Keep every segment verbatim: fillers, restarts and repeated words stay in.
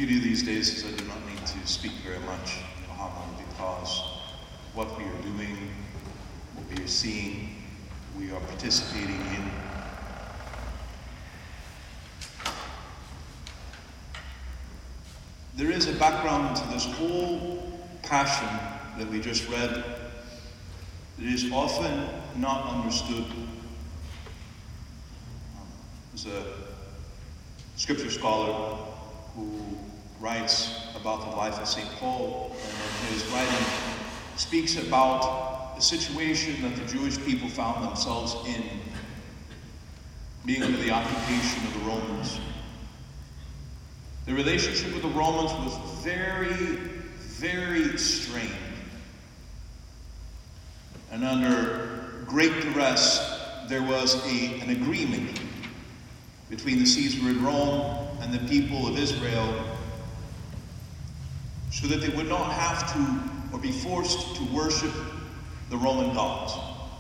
beauty of these days is I do not need to speak very much in a homily because what we are doing, what we are seeing, we are participating in. There is a background to this whole passion that we just read that is often not understood. There's a scripture scholar who writes about the life of Saint Paul, and in his writing speaks about the situation that the Jewish people found themselves in, being under the occupation of the Romans. The relationship with the Romans was very, very strained. And under great duress, there was a, an agreement between the Caesar in Rome and the people of Israel so that they would not have to or be forced to worship the Roman gods.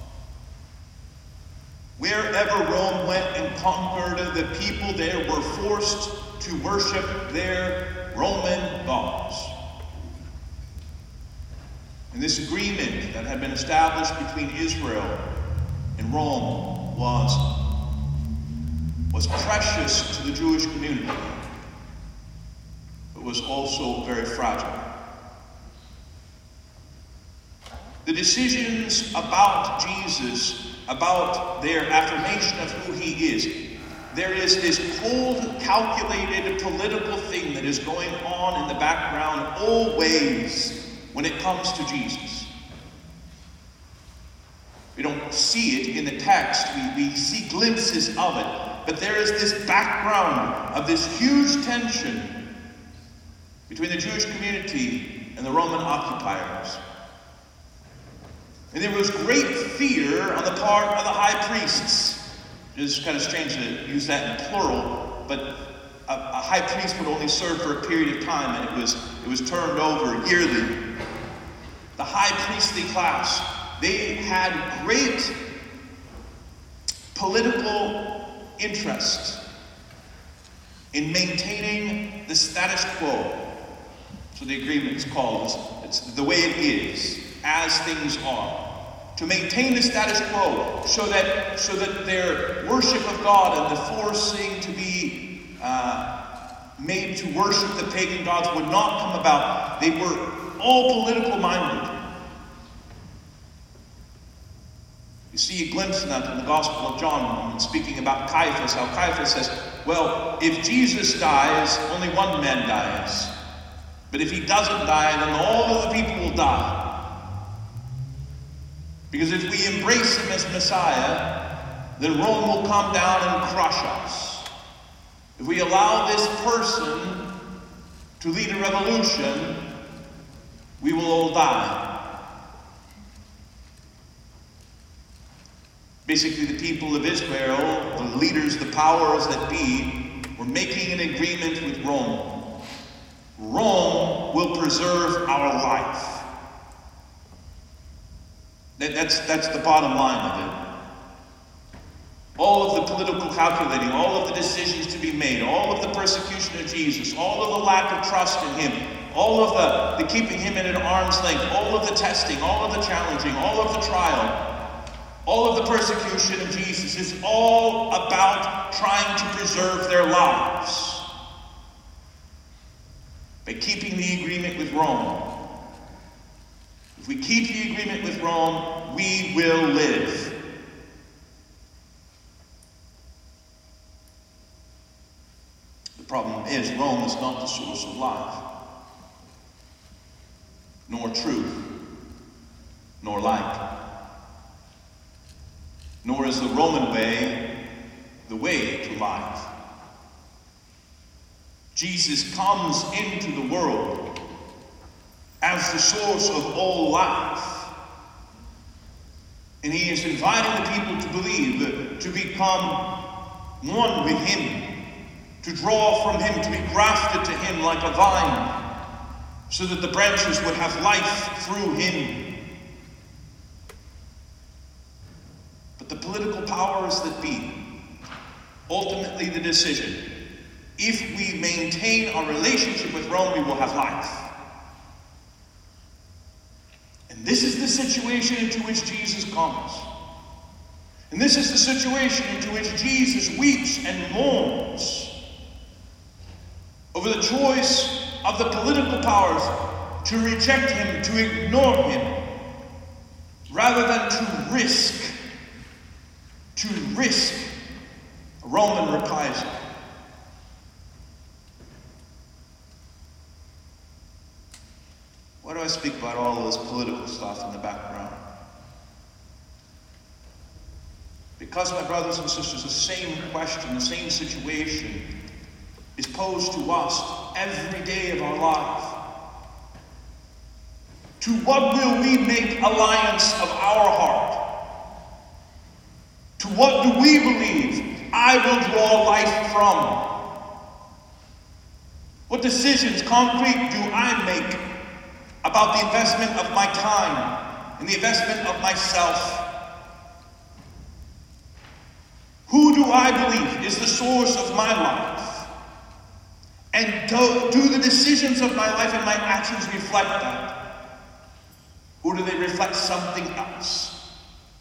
Wherever Rome went and conquered, the people there were forced to worship their Roman gods. And this agreement that had been established between Israel and Rome was, was precious to the Jewish community, but was also very fragile. The decisions about Jesus, about their affirmation of who he is, there is this cold, calculated political thing that is going on in the background always when it comes to Jesus. We don't see it in the text, we, we see glimpses of it, but there is this background of this huge tension between the Jewish community and the Roman occupiers. And there was great fear on the part of the high priests. It's kind of strange to use that in plural, but a, a high priest would only serve for a period of time, and it was, it was turned over yearly. The high priestly class, they had great political interest in maintaining the status quo. So the agreement is called, it's the way it is, as things are. To maintain the status quo, so that so that their worship of God and the forcing to be uh, made to worship the pagan gods would not come about. They were all political minded. You see a glimpse of that in the Gospel of John, when speaking about Caiaphas, how Caiaphas says, well, if Jesus dies, only one man dies. But if he doesn't die, then all of the people will die. Because if we embrace him as Messiah, then Rome will come down and crush us. If we allow this person to lead a revolution, we will all die. Basically, the people of Israel, the leaders, the powers that be, were making an agreement with Rome. Rome will preserve our life. That's, that's the bottom line of it. All of the political calculating, all of the decisions to be made, all of the persecution of Jesus, all of the lack of trust in him, all of the, the keeping him at an arm's length, all of the testing, all of the challenging, all of the trial, all of the persecution of Jesus is all about trying to preserve their lives by keeping the agreement with Rome. If we keep the agreement with Rome, we will live. The problem is, Rome is not the source of life, nor truth, nor light. Nor is the Roman way the way to life. Jesus comes into the world as the source of all life. And he is inviting the people to believe, to become one with him, to draw from him, to be grafted to him like a vine, so that the branches would have life through him. But the political powers that be, ultimately the decision if we maintain our relationship with Rome, we will have life. And this is the situation into which Jesus comes. And this is the situation into which Jesus weeps and mourns over the choice of the political powers to reject him, to ignore him, rather than to risk, to risk a Roman reprisal. Why do I speak about all of this political stuff in the background? Because, my brothers and sisters, the same question, the same situation is posed to us every day of our life. To what will we make alliance of our heart? To what do we believe I will draw life from? What decisions, concrete, do I make about the investment of my time and the investment of myself? Who do I believe is the source of my life? And do, do the decisions of my life and my actions reflect that? Or do they reflect something else?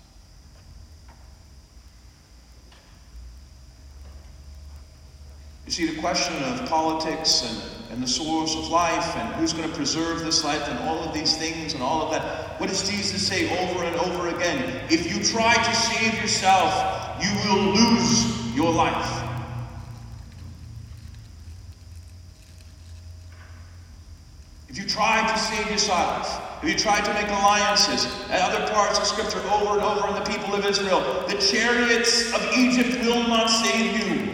You see, the question of politics and, and the source of life and who's going to preserve this life and all of these things and all of that, what does Jesus say over and over again? If you try to save yourself, you will lose your life. If you try to save yourself, if you try to make alliances, and other parts of Scripture over and over in the people of Israel, the chariots of Egypt will not save you.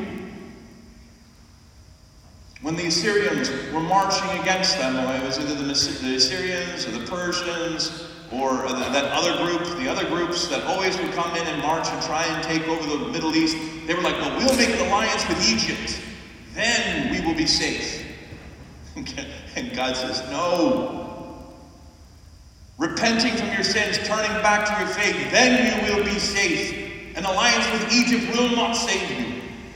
When the Assyrians were marching against them, it was either the Assyrians or the Persians or that other group, the other groups that always would come in and march and try and take over the Middle East, they were like, well, we'll make an alliance with Egypt. Then we will be safe. And God says, no. Repenting from your sins, turning back to your faith, then you will be safe. An alliance with Egypt will not save you.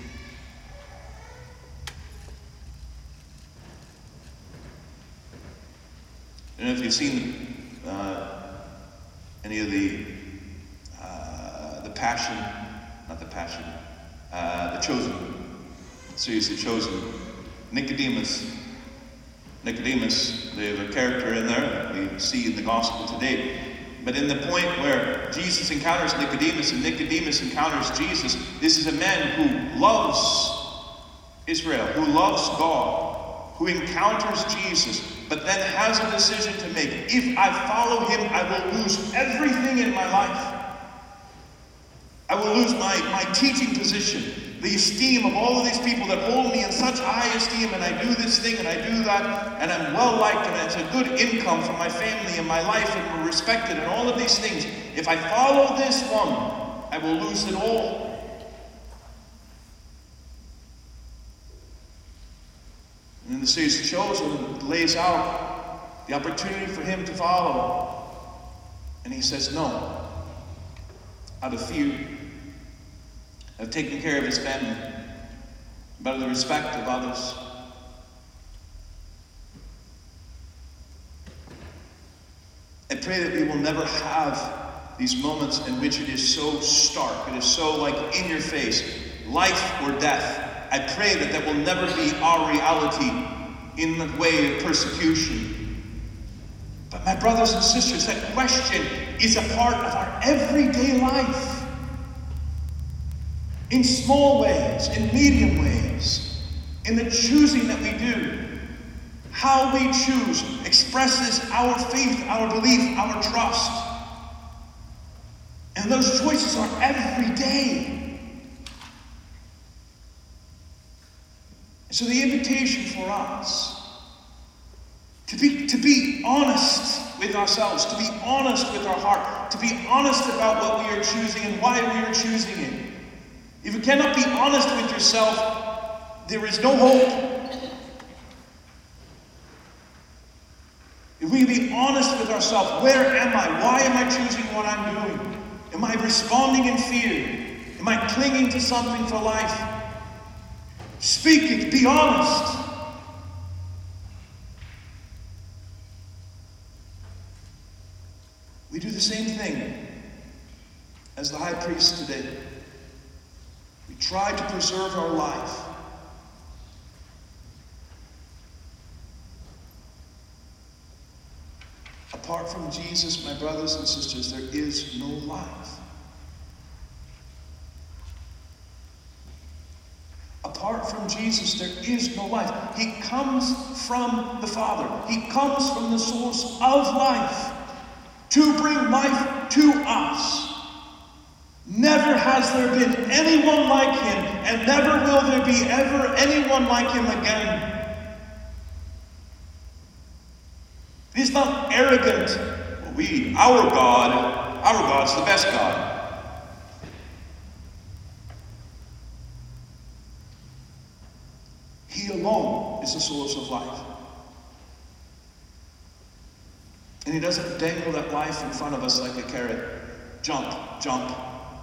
I don't know if you've seen uh, any of the uh, the Passion, not the Passion, uh, the Chosen, series, The Chosen. Nicodemus. Nicodemus, there's a character in there we see in the gospel today. But in the point where Jesus encounters Nicodemus and Nicodemus encounters Jesus, this is a man who loves Israel, who loves God, who encounters Jesus, but then has a decision to make. If I follow him, I will lose everything in my life. I will lose my, my teaching position, the esteem of all of these people that hold me in such high esteem, and I do this thing and I do that, and I'm well liked, and it's a good income for my family and my life, and we're respected, and all of these things. If I follow this one, I will lose it all. And in the series Chosen, lays out the opportunity for him to follow. And he says no, out of fear of taking care of his family, but of the respect of others. I pray that we will never have these moments in which it is so stark, it is so like in your face, life or death. I pray that that will never be our reality in the way of persecution. But my brothers and sisters, that question is a part of our everyday life. In small ways, in medium ways, in the choosing that we do. How we choose expresses our faith, our belief, our trust. And those choices are every day. So the invitation for us to be, to be honest with ourselves, to be honest with our heart, to be honest about what we are choosing and why we are choosing it. If you cannot be honest with yourself, there is no hope. If we be honest with ourselves, where am I? Why am I choosing what I'm doing? Am I responding in fear? Am I clinging to something for life? Speak it. Be honest. We do the same thing as the high priest today. We try to preserve our life. Apart from Jesus, my brothers and sisters, there is no life. Apart from Jesus, there is no life. He comes from the Father. He comes from the source of life to bring life to us. Never has there been anyone like him, and never will there be ever anyone like him again. He's not arrogant. Well, we, our God, our God's the best God. He alone is the source of life. And he doesn't dangle that life in front of us like a carrot. Jump, jump.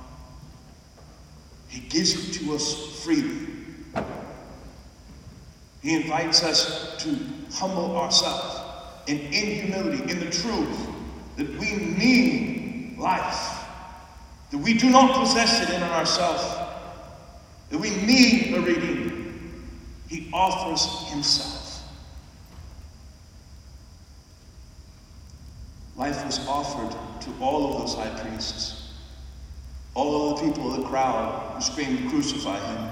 He gives it to us freely. He invites us to humble ourselves and in humility, in the truth that we need life, that we do not possess it in ourselves, that we need a Redeemer. He offers himself. Life was offered to all of those high priests, all of the people of the crowd who screamed, "Crucify him."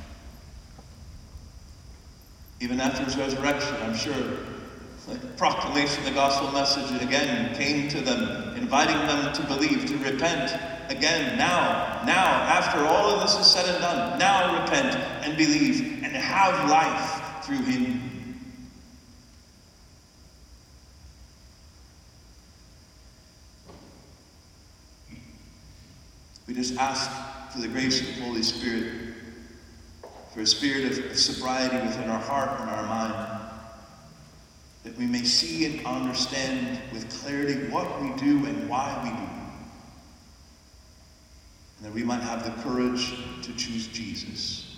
Even after his resurrection, I'm sure the proclamation of the gospel message again came to them, inviting them to believe, to repent. Again, now, now, after all of this is said and done, now repent and believe and have life through him. We just ask for the grace of the Holy Spirit, for a spirit of sobriety within our heart and our mind, that we may see and understand with clarity what we do and why we do, and that we might have the courage to choose Jesus.